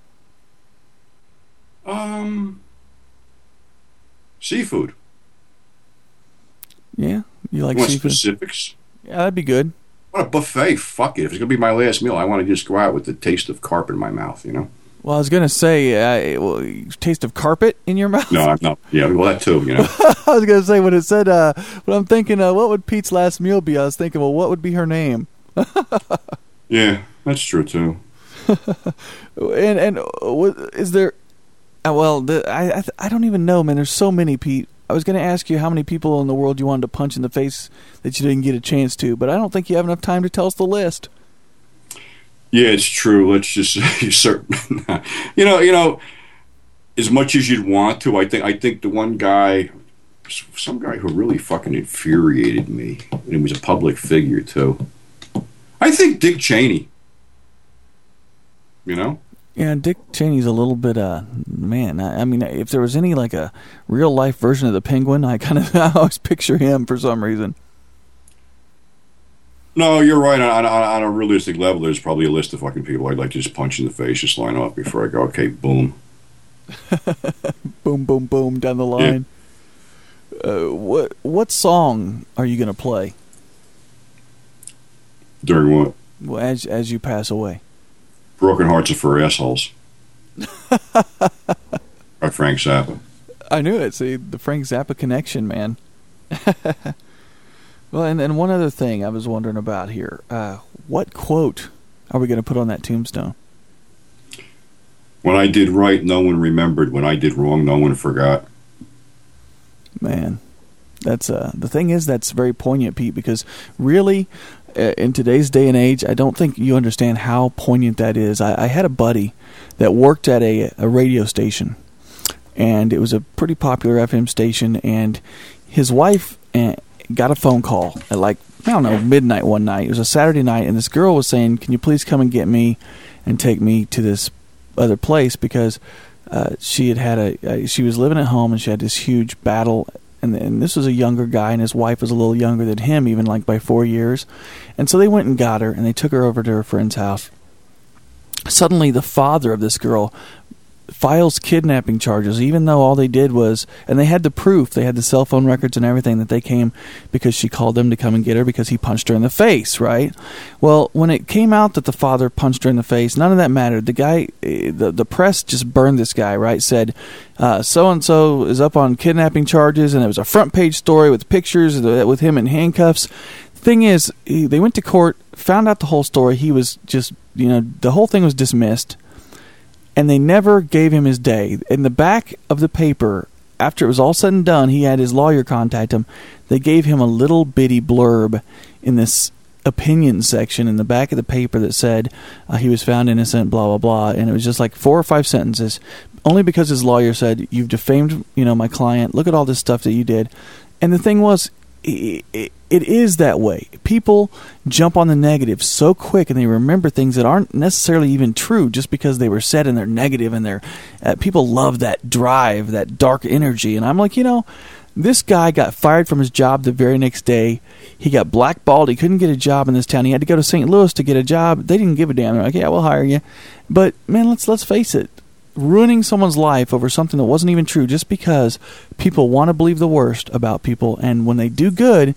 Seafood. Yeah, you like seafood? Specifics? Yeah, that'd be good. What a buffet. Fuck it. If it's going to be my last meal, I want to just go out with the taste of carp in my mouth, you know? Well, I was going to say, taste of carpet in your mouth? No. Yeah, well, that too, you know? I was going to say, when it said, but I'm thinking, what would Pete's last meal be? I was thinking, well, what would be her name? Yeah, that's true, too. And is there... Well, I don't even know, man. There's so many, Pete. I was going to ask you how many people in the world you wanted to punch in the face that you didn't get a chance to, but I don't think you have enough time to tell us the list. Yeah, it's true. Let's just say certain. you know, as much as you'd want to, I think the one guy, some guy who really fucking infuriated me, and he was a public figure too. I think Dick Cheney. You know. Yeah, Dick Cheney's a little bit, man, I mean, if there was any, like, a real-life version of the Penguin, I always picture him for some reason. No, you're right. On a realistic level, there's probably a list of fucking people I'd like to just punch in the face, just line up before I go, okay, boom. Boom, boom, boom, down the line. Yeah. What song are you going to play? During what? Well, as you pass away. Broken Hearts Are for Assholes. By Frank Zappa. I knew it. See, the Frank Zappa connection, man. Well, and one other thing I was wondering about here. What quote are we going to put on that tombstone? When I did right, no one remembered. When I did wrong, no one forgot. Man, that's the thing is, that's very poignant, Pete, because really... in today's day and age, I don't think you understand how poignant that is. I had a buddy that worked at a radio station, and it was a pretty popular FM station, and his wife got a phone call at midnight one night. It was a Saturday night, and this girl was saying, can you please come and get me and take me to this other place, because she was living at home, and she had this huge battle. And this was a younger guy, and his wife was a little younger than him, even like by 4 years. And so they went and got her, and they took her over to her friend's house. Suddenly, the father of this girl files kidnapping charges, even though all they did was, and they had the proof, they had the cell phone records and everything, that they came because she called them to come and get her because he punched her in the face, right? Well, when it came out that the father punched her in the face, none of that mattered. The guy, the press just burned this guy, right? Said, so-and-so is up on kidnapping charges, and it was a front page story with pictures with him in handcuffs. Thing is, they went to court, found out the whole story. He was just, the whole thing was dismissed. And they never gave him his day. In the back of the paper, after it was all said and done, he had his lawyer contact him. They gave him a little bitty blurb in this opinion section in the back of the paper that said he was found innocent, blah, blah, blah. And it was just like 4 or 5 sentences. Only because his lawyer said, you've defamed, my client. Look at all this stuff that you did. And the thing was, it is that way. People jump on the negative so quick, and they remember things that aren't necessarily even true just because they were said and they're negative, and they're people love that drive, that dark energy. And I'm like, this guy got fired from his job the very next day. He got blackballed. He couldn't get a job in this town. He had to go to St. Louis to get a job. They didn't give a damn. They're like, yeah, we'll hire you. But man, let's face it. Ruining someone's life over something that wasn't even true just because people want to believe the worst about people, and when they do good,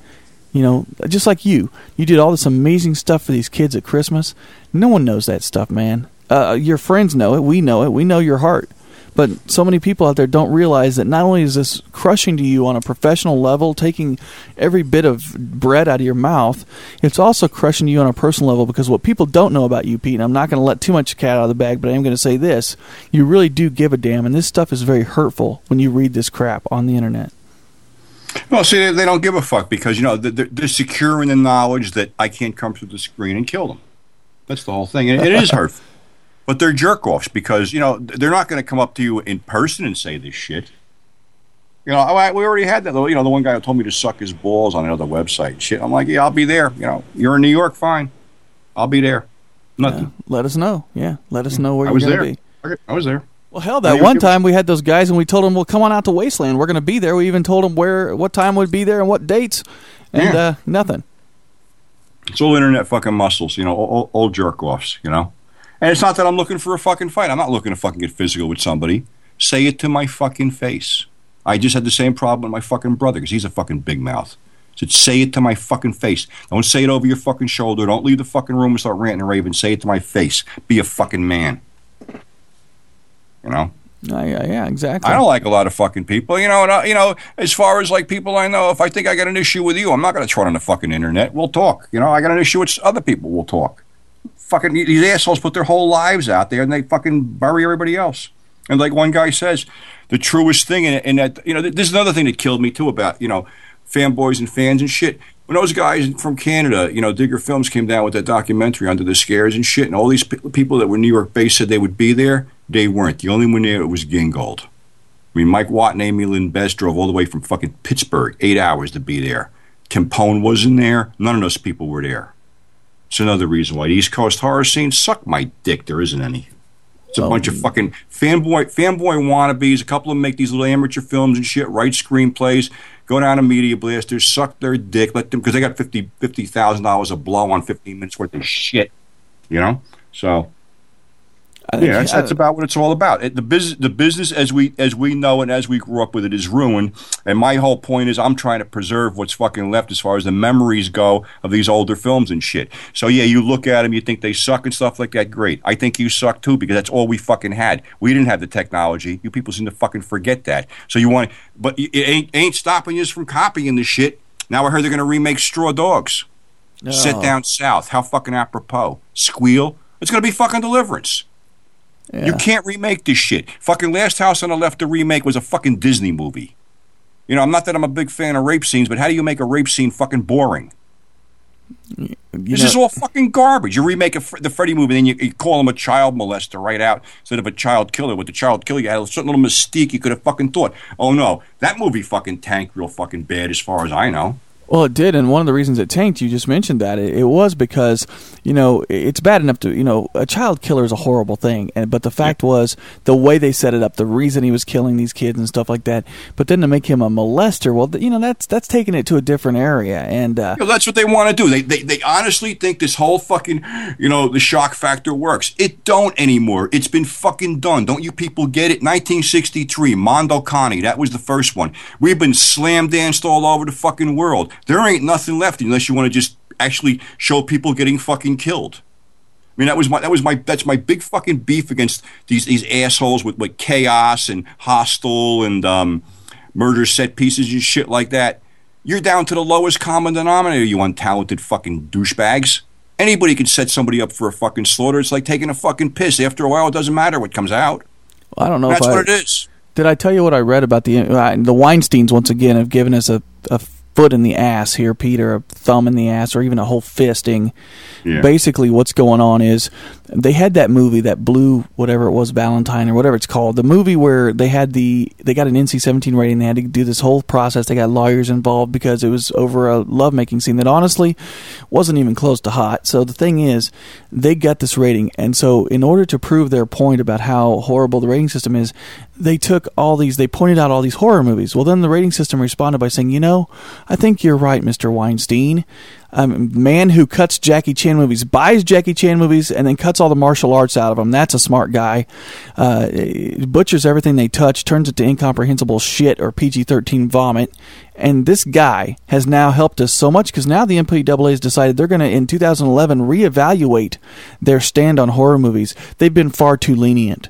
just like you did all this amazing stuff for these kids at Christmas. No one knows that stuff, man. Your friends know it. We know it. We know your heart. But so many people out there don't realize that not only is this crushing to you on a professional level, taking every bit of bread out of your mouth, it's also crushing you on a personal level, because what people don't know about you, Pete, and I'm not going to let too much cat out of the bag, but I am going to say this, you really do give a damn, and this stuff is very hurtful when you read this crap on the internet. Well, see, they don't give a fuck because, they're secure in the knowledge that I can't come through the screen and kill them. That's the whole thing. And it is hurtful. But they're jerk-offs because, they're not going to come up to you in person and say this shit. We already had that. The one guy who told me to suck his balls on another website. Shit, I'm like, yeah, I'll be there. You're in New York, fine. I'll be there. Nothing. Let us know. Yeah, let us know where you're going to be. Okay, I was there. Well, hell, that one time we had those guys and we told them, well, come on out to Wasteland. We're going to be there. We even told them what time we'd be there and what dates. And nothing. It's all internet fucking muscles, old jerk-offs, And it's not that I'm looking for a fucking fight. I'm not looking to fucking get physical with somebody. Say it to my fucking face. I just had the same problem with my fucking brother because he's a fucking big mouth. I said, say it to my fucking face. Don't say it over your fucking shoulder. Don't leave the fucking room and start ranting and raving. Say it to my face. Be a fucking man. Yeah, exactly. I don't like a lot of fucking people. As far as like people I know, if I think I got an issue with you, I'm not going to try it on the fucking internet. We'll talk. I got an issue with other people. We'll talk. Fucking these assholes put their whole lives out there and they fucking bury everybody else. And like one guy says, the truest thing in that, this is another thing that killed me too about, fanboys and fans and shit. When those guys from Canada, Digger Films came down with that documentary Under the Scares and shit, and all these people that were New York based said they would be there, they weren't. The only one there was Gingold. I mean, Mike Watt and Amy Lynn Best drove all the way from fucking Pittsburgh, 8 hours to be there. Tim Pone wasn't there. None of those people were there. It's another reason why the East Coast horror scene suck my dick. There isn't any. It's a bunch of fucking fanboy wannabes. A couple of them make these little amateur films and shit, write screenplays, go down to Media Blasters, suck their dick, let them, because they got $50,000 a blow on 15 minutes worth of shit. So that's about what it's all about. The business as we know it, as we grew up with it, is ruined. And my whole point is, I'm trying to preserve what's fucking left as far as the memories go of these older films and shit. So yeah, you look at them, you think they suck and stuff like that. Great. I think you suck too, because that's all we fucking had. We didn't have the technology. You people seem to fucking forget that. So but it ain't stopping you from copying the shit. Now I heard they're gonna remake Straw Dogs. Oh. Sit Down South. How fucking apropos. Squeal. It's gonna be fucking Deliverance. Yeah. You can't remake this shit. Fucking Last House on the Left, the remake was a fucking Disney movie. I'm not that I'm a big fan of rape scenes, but how do you make a rape scene fucking boring? This is all fucking garbage. You remake the Freddy movie, and then you call him a child molester right out instead of a child killer. With the child killer, you had a certain little mystique you could have fucking thought. Oh no, that movie fucking tanked real fucking bad as far as I know. Well, it did, and one of the reasons it tanked, you just mentioned that, it was because, it's bad enough to, a child killer is a horrible thing, but the fact was, the way they set it up, the reason he was killing these kids and stuff like that, but then to make him a molester, well, that's taking it to a different area, and... that's what they want to do. They honestly think this whole fucking, the shock factor works. It don't anymore. It's been fucking done. Don't you people get it? 1963, Mondo Connie, that was the first one. We've been slam danced all over the fucking world. There ain't nothing left unless you want to just actually show people getting fucking killed. I mean, that's my big fucking beef against these assholes with like Chaos and Hostel and murder set pieces and shit like that. You're down to the lowest common denominator, you untalented fucking douchebags. Anybody can set somebody up for a fucking slaughter. It's like taking a fucking piss. After a while, it doesn't matter what comes out. Well, I don't know. That's what it is. Did I tell you what I read about the Weinsteins? Once again, have given us a foot in the ass here, Peter, a thumb in the ass, or even a whole fisting. Yeah. Basically, what's going on is they had that movie, that Blue, whatever it was, Valentine or whatever it's called, the movie where they got an NC-17 rating. They had to do this whole process. They got lawyers involved because it was over a lovemaking scene that honestly wasn't even close to hot. So the thing is, they got this rating, and so in order to prove their point about how horrible the rating system is, they pointed out all these horror movies. Well, then the rating system responded by saying, I think you're right, Mr. Weinstein. Man who cuts Jackie Chan movies, buys Jackie Chan movies, and then cuts all the martial arts out of them. That's a smart guy. Butchers everything they touch, turns it to incomprehensible shit or PG-13 vomit. And this guy has now helped us so much because now the MPAA has decided they're going to, in 2011, reevaluate their stand on horror movies. They've been far too lenient.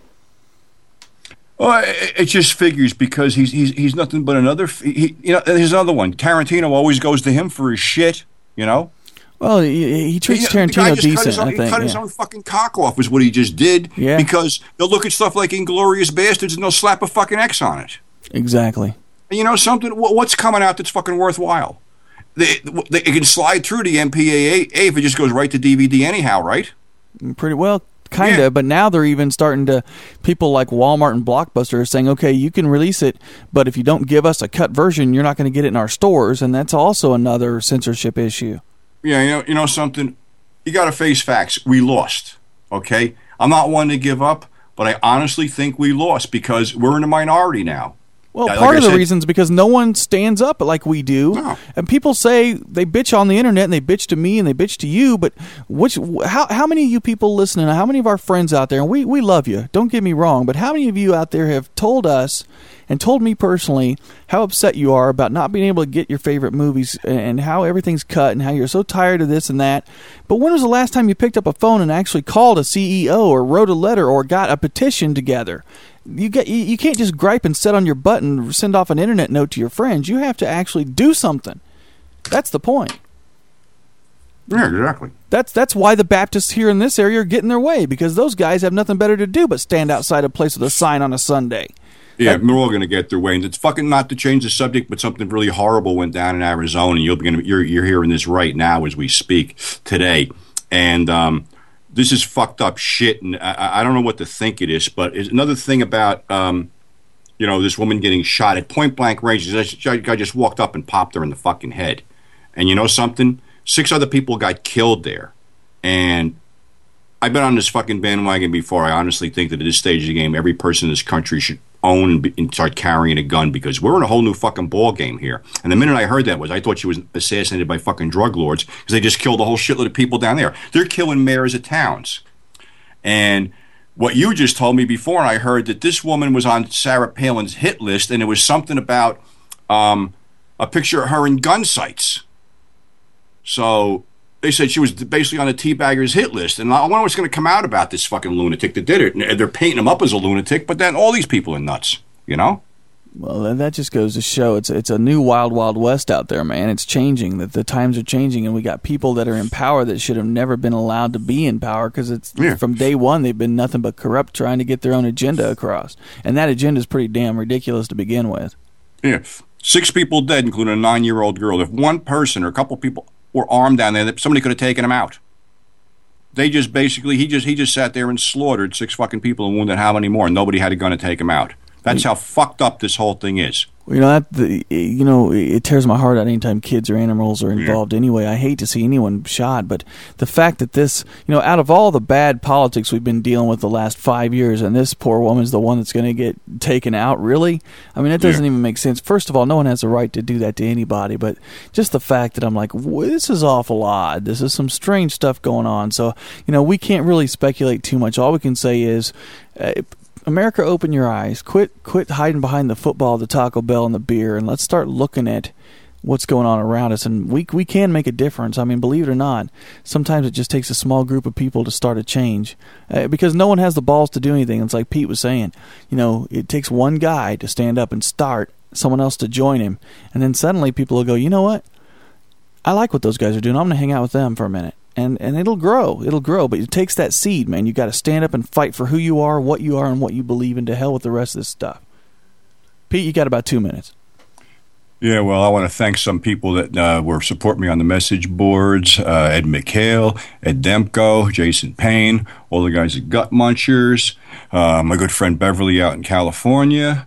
Well, it just figures because he's nothing but another. There's another one. Tarantino always goes to him for his shit. Well, he treats Tarantino decent. I think he cut his own fucking cock off, is what he just did. Yeah. Because they'll look at stuff like Inglourious Bastards and they'll slap a fucking X on it. Exactly. And you know something? What's coming out that's fucking worthwhile? They can slide through the MPAA if it just goes right to DVD anyhow, right? Pretty well. Kind of, yeah. But now they're even starting to, people like Walmart and Blockbuster are saying, okay, you can release it, but if you don't give us a cut version, you're not going to get it in our stores, and that's also another censorship issue. Yeah, you know something? You got to face facts. We lost, okay? I'm not one to give up, but I honestly think we lost because we're in a minority now. Well, part of the reason is because no one stands up like we do. No. And people say they bitch on the internet and they bitch to me and they bitch to you, but how many of you people listening, how many of our friends out there, and we love you, don't get me wrong, but how many of you out there have told us and told me personally how upset you are about not being able to get your favorite movies and how everything's cut and how you're so tired of this and that. But when was the last time you picked up a phone and actually called a CEO or wrote a letter or got a petition together? You can't just gripe and sit on your butt and send off an internet note to your friends. You have to actually do something. That's the point. Yeah, exactly. That's why the Baptists here in this area are getting their way, because those guys have nothing better to do but stand outside a place with a sign on a Sunday. Yeah, they're all going to get their way. And it's fucking not to change the subject, but something really horrible went down in Arizona, and you're hearing this right now as we speak today. And this is fucked up shit, and I don't know what to think it is, but it's another thing about, this woman getting shot at point-blank range. This guy just walked up and popped her in the fucking head. And you know something? 6 other people got killed there. And I've been on this fucking bandwagon before. I honestly think that at this stage of the game, every person in this country should own and start carrying a gun because we're in a whole new fucking ball game here. And the minute I heard that I thought she was assassinated by fucking drug lords because they just killed a whole shitload of people down there. They're killing mayors of towns. And what you just told me before, and I heard that this woman was on Sarah Palin's hit list, and it was something about a picture of her in gun sights. So they said she was basically on the teabaggers hit list. And I wonder what's going to come out about this fucking lunatic that did it. And they're painting him up as a lunatic, but then all these people are nuts, you know? Well, that just goes to show it's a new wild, wild west out there, man. It's changing. That the times are changing, and we got people that are in power that should have never been allowed to be in power because from day one they've been nothing but corrupt, trying to get their own agenda across. And that agenda is pretty damn ridiculous to begin with. Yeah, 6 people dead, including a 9-year-old girl. If one person or a couple people were armed down there, that somebody could have taken them out. They just basically he just sat there and slaughtered 6 fucking people and wounded how many more? And nobody had a gun to take them out. That's how fucked up this whole thing is. It tears my heart out anytime kids or animals are involved anyway. I hate to see anyone shot, but the fact that this, out of all the bad politics we've been dealing with the last 5 years, and this poor woman's the one that's going to get taken out, really? I mean, it doesn't even make sense. First of all, no one has the right to do that to anybody, but just the fact that I'm like, this is awful odd. This is some strange stuff going on. So, we can't really speculate too much. All we can say is, America, open your eyes. Quit hiding behind the football, the Taco Bell, and the beer, and let's start looking at what's going on around us. And we can make a difference. I mean, believe it or not, sometimes it just takes a small group of people to start a change because no one has the balls to do anything. It's like Pete was saying. It takes one guy to stand up and start, someone else to join him, and then suddenly people will go, you know what? I like what those guys are doing. I'm going to hang out with them for a minute. And it'll grow, but it takes that seed, man. You got to stand up and fight for who you are, and what you believe in. To hell with the rest of this stuff. Pete, you got about 2 minutes. Yeah, well, I want to thank some people that were supporting me on the message boards. Ed McHale, Ed Demko, Jason Payne, all the guys at Gut Munchers, my good friend Beverly out in California.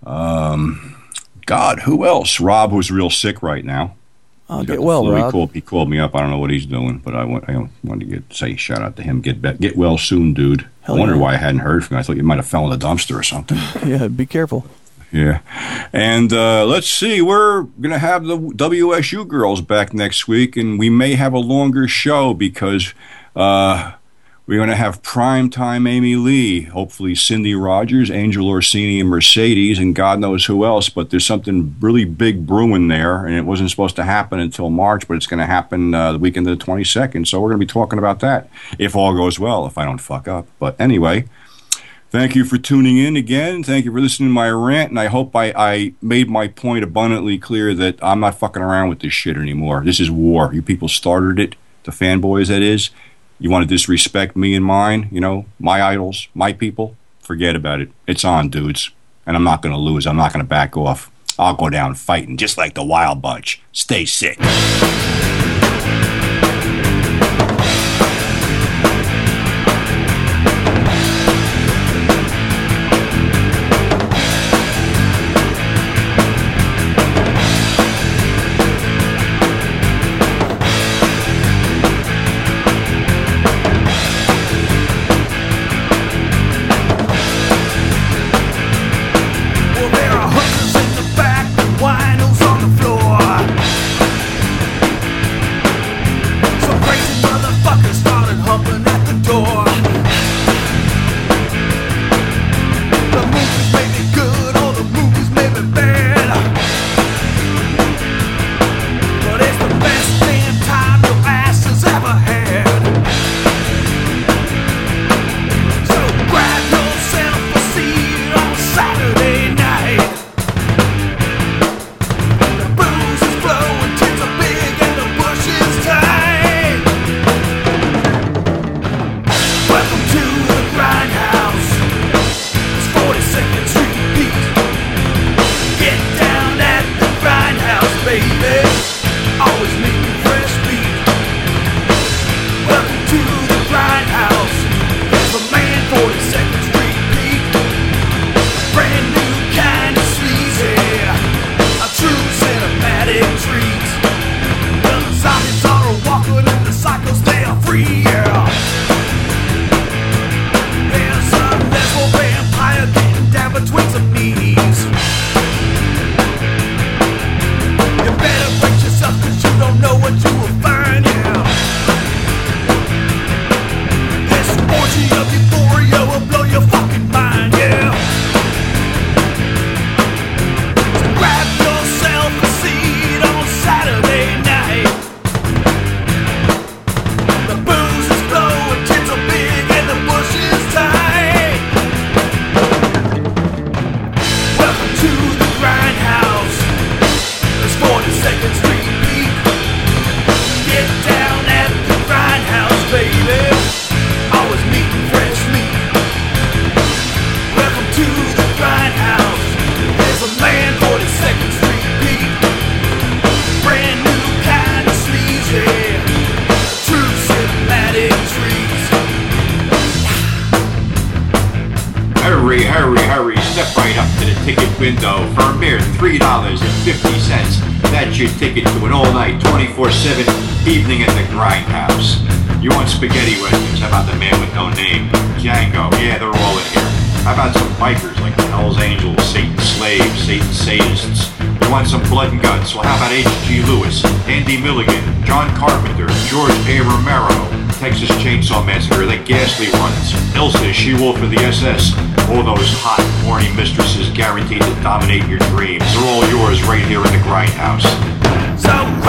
God, who else? Rob, who's real sick right now. Get well, Rob. He called me up. I don't know what he's doing, but I wanted to say shout out to him. Get well soon, dude. I wondered why I hadn't heard from you. I thought you might have fell in a dumpster or something. Yeah, be careful. Yeah. And let's see, we're going to have the WSU girls back next week, and we may have a longer show because we're going to have primetime Amy Lee, hopefully Cindy Rogers, Angel Orsini, and Mercedes, and God knows who else. But there's something really big brewing there, and it wasn't supposed to happen until March, but it's going to happen the weekend of the 22nd. So we're going to be talking about that, if all goes well, if I don't fuck up. But anyway, thank you for tuning in again. Thank you for listening to my rant, and I hope I made my point abundantly clear that I'm not fucking around with this shit anymore. This is war. You people started it, the fanboys, that is. You want to disrespect me and mine, you know, my idols, my people? Forget about it. It's on, dudes. And I'm not going to lose. I'm not going to back off. I'll go down fighting just like the Wild Bunch. Stay sick. Hurry, step right up to the ticket window for a mere $3.50. That's your ticket to an all-night, 24/7 evening at the Grindhouse. You want spaghetti westerns? How about the man with no name? Django, yeah, they're all in here. How about some bikers like the Hells Angels, Satan Slaves, Satan Sadists? You want some blood and guts? Well, how about H.G. Lewis, Andy Milligan, John Carpenter, George A. Romero, Texas Chainsaw Massacre, the ghastly ones, Ilsa, She-Wolf of the SS, all those hot, horny mistresses guaranteed to dominate your dreams. They're all yours right here in the Grindhouse. So